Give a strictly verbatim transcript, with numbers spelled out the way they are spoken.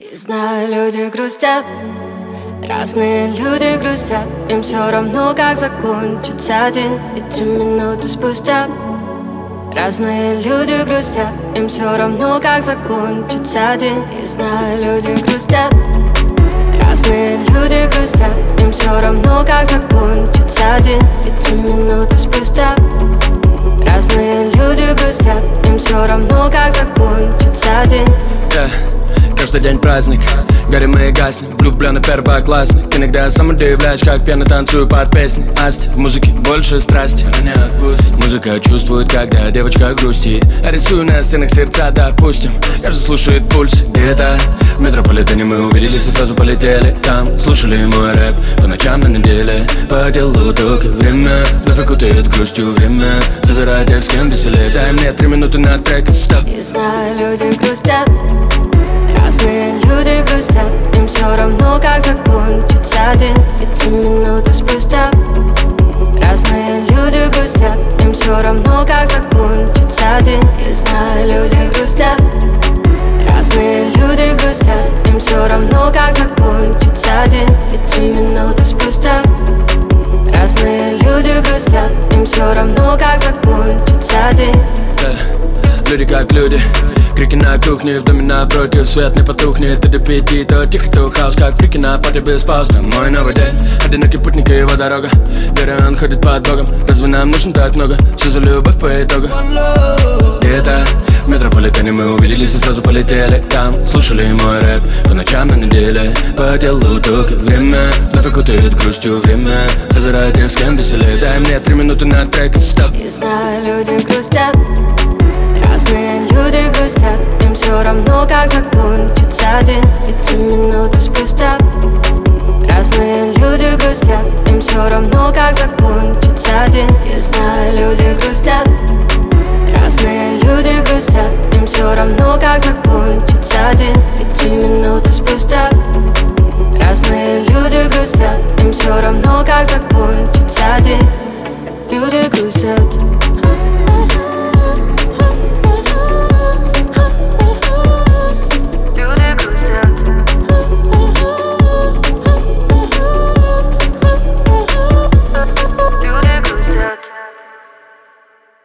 И знаю, люди грустят, разные люди грустят. Им все равно, как закончится день. И три минуты спустя разные люди грустят. Им все равно, как закончится день. И знаю, люди грустят, разные люди грустят. Им все равно, как закончится день. И три минуты спустя разные люди грустят. Им все равно, как закончится день. Yeah. Каждый день праздник, горим мы и гаснем, влюбленный первоклассник. Иногда сам удивляюсь, как пьяно танцую под песни. Асти, в музыке больше страсти, она не отпустит. Музыка чувствует, когда девочка грустит. А рисую на стенах сердца, допустим, каждый слушает пульс. Где-то в метрополитене мы увиделись и сразу полетели. Там слушали мой рэп по ночам на неделе. По делу только время вновь окутает грустью время. Собирай тех, с кем веселее. Дай мне три минуты на трек, стоп. И знаю, люди грустят, разные люди грустят. Им все равно, как закончится день. И три минуты спустя разные люди грустят. Им все равно, как закончится день. И знаю, люди грустят, разные люди грустят. Им все равно, как закончится день. И три минуты спустя разные люди грустят. Им все равно, как закончится день. Yeah. Люди как люди, крики на кухне, в доме напротив, свет не потухнет. И до пяти, то тихо, то хаос, как фрики на пати без пауз. Мой новый день, одинокий путник и его дорога. Верю, он ходит под Богом, разве нам нужно так много? Все за любовь по итогу. Где-то в метрополитене мы увиделись и сразу полетели. Там слушали мой рэп по ночам на неделе. По делу только время вновь окутает грустью время. Собирай тех, с кем веселее. Дай мне три минуты на трек, стоп. И знаю, люди грустят, разные люди грустят. Им все равно, как закончится день. И три минуты